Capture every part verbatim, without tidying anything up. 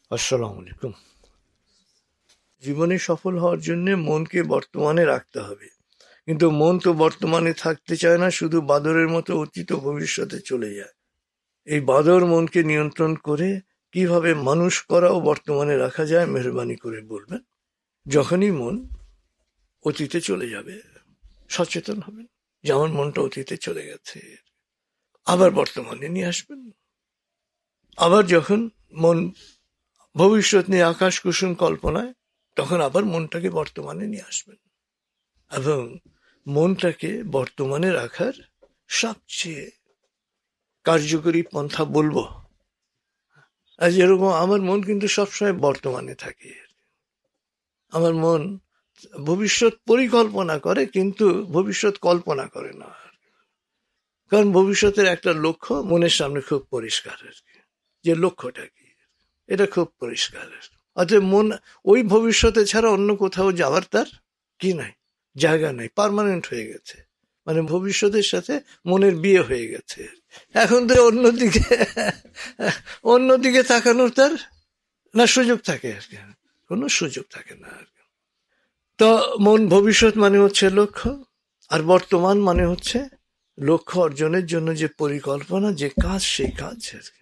আসসালামু আলাইকুম। জীবনে সফল হওয়ার জন্য মনকে বর্তমানে রাখতে হবে, কিন্তু মন তো বর্তমানে থাকতে চায় না, শুধু বাদরের মতো অতীত ও ভবিষ্যতে চলে যায়। এই বাদর মনকে নিয়ন্ত্রণ করে কিভাবে মানুষ করা ও বর্তমানে রাখা যায়, মেহরবানি করে বলবেন। যখনই মন অতীতে চলে যাবে সচেতন হবেন যে আমার মনটা অতীতে চলে গেছে, আবার বর্তমানে নিয়ে আসবেন। আবার যখন মন ভবিষ্যৎ নিয়ে আকাশ কুসুম কল্পনায়, তখন আবার মনটাকে বর্তমানে নিয়ে আসবেন। এবং মনটাকে বর্তমানে রাখার সবচেয়ে কার্যকরী পন্থা বলবো, আর যেরকম আমার মন কিন্তু সবসময় বর্তমানে থাকে। আমার মন ভবিষ্যৎ পরিকল্পনা করে, কিন্তু ভবিষ্যৎ কল্পনা করে না, কারণ ভবিষ্যতের একটা লক্ষ্য মনের সামনে খুব পরিষ্কার আর কি, যে লক্ষ্যটা কি এটা খুব পরিষ্কার। অতএব মন ওই ভবিষ্যতে ছাড়া অন্য কোথাও যাওয়ার তার কি নাই, জায়গা নাই, পার্মানেন্ট হয়ে গেছে। মানে ভবিষ্যতের সাথে মনের বিয়ে হয়ে গেছে। এখন তো অন্যদিকে অন্যদিকে তাকানোর তার না সুযোগ থাকে আর কি, কোনো সুযোগ থাকে না আর কি। তো মন ভবিষ্যৎ মানে হচ্ছে লক্ষ্য, আর বর্তমান মানে হচ্ছে লক্ষ্য অর্জনের জন্য যে পরিকল্পনা, যে কাজ, সেই কাজ আর কি।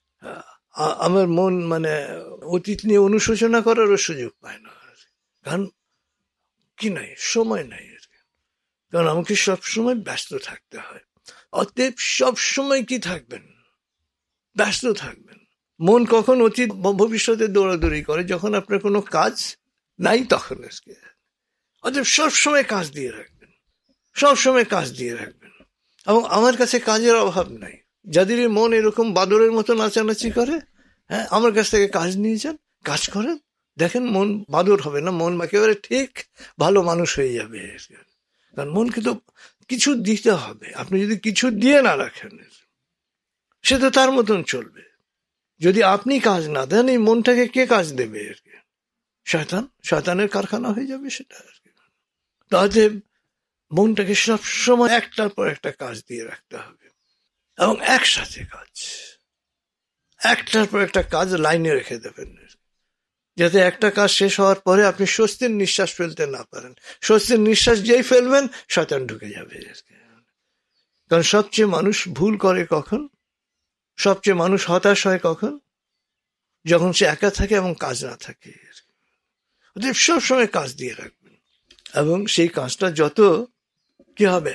আমার মন মানে অতীত নিয়ে অনুশোচনা করারও সুযোগ পায় না, কারণ কি নাই, সময় নাই আর কি। কারণ আমাকে সবসময় ব্যস্ত থাকতে হয়। অতএব সবসময় কি থাকবেন, ব্যস্ত থাকবেন। মন কখন অতীত ভবিষ্যতে দৌড়াদৌড়ি করে, যখন আপনার কোনো কাজ নাই তখন আর কি। অতএব সবসময় কাজ দিয়ে রাখবেন, সবসময় কাজ দিয়ে রাখবেন। এবং আমার কাছে কাজের অভাব নাই। যাদের মন এরকম বাদরের মতো নাচানাচি করে, হ্যাঁ, আমার কাছ থেকে কাজ নিয়ে যান, কাজ করেন, দেখেন মন বাদর হবে না, মন একেবারে ঠিক ভালো মানুষ হয়ে যাবে। কারণ মনকে তো কিছু দিতে হবে। আপনি যদি কিছু দিয়ে না রাখেন, সে তো তার মতন চলবে। যদি আপনি কাজ না দেন, এই মনটাকে কে কাজ দেবে আর কি? শয়তান, শয়তানের কারখানা হয়ে যাবে সেটা আর কি। তাতে মনটাকে সবসময় একটার পর একটা কাজ দিয়ে রাখতে হবে, এবং একসাথে কাজ, একটার পর একটা কাজ লাইনে রেখে দেবেন, যাতে একটা কাজ শেষ হওয়ার পরে আপনি স্বস্তির নিঃশ্বাস ফেলতে না পারেন। স্বস্তির নিঃশ্বাস যেই ফেলবেন, শয়তান ঢুকে যাবে। কারণ সবচেয়ে মানুষ ভুল করে কখন, সবচেয়ে মানুষ হতাশ হয় কখন, যখন সে একা থাকে এবং কাজ না থাকে। সবসময় কাজ দিয়ে রাখবেন, এবং সেই কাজটা যত কি হবে,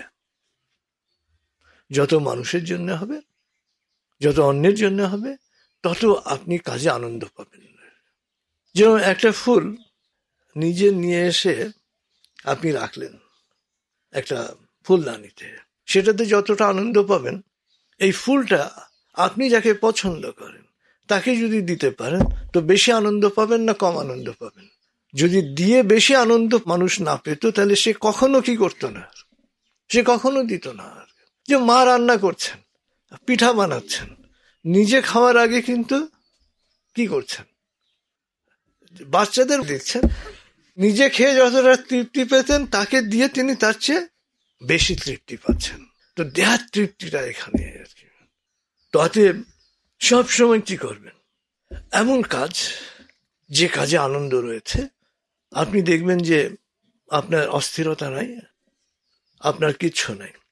যত মানুষের জন্য হবে, যত অন্যের জন্য হবে, তত আপনি কাজে আনন্দ পাবেন। যেমন একটা ফুল নিজে নিয়ে এসে আপনি রাখলেন একটা ফুলদানিতে, সেটাতে যতটা আনন্দ পাবেন, এই ফুলটা আপনি যাকে পছন্দ করেন তাকে যদি দিতে পারেন, তো বেশি আনন্দ পাবেন না কম আনন্দ পাবেন? যদি দিয়ে বেশি আনন্দ মানুষ না পেত, তাহলে সে কখনো কি করতো না, সে কখনো দিত না। যে মা রান্না করছেন, পিঠা বানাচ্ছেন, নিজে খাওয়ার আগে কিন্তু কি করছেন, বাচ্চাদের দেখছেন, নিজে খেয়ে যতটা তৃপ্তি পেতেন, তাকে দিয়ে তিনি তার চেয়ে বেশি তৃপ্তি পাচ্ছেন। তো দেহার তৃপ্তিটা এখানে আর কি। তো অতএব সবসময় কি করবেন, এমন কাজ যে কাজে আনন্দ রয়েছে। আপনি দেখবেন যে আপনার অস্থিরতা নাই, আপনার কিচ্ছু নাই।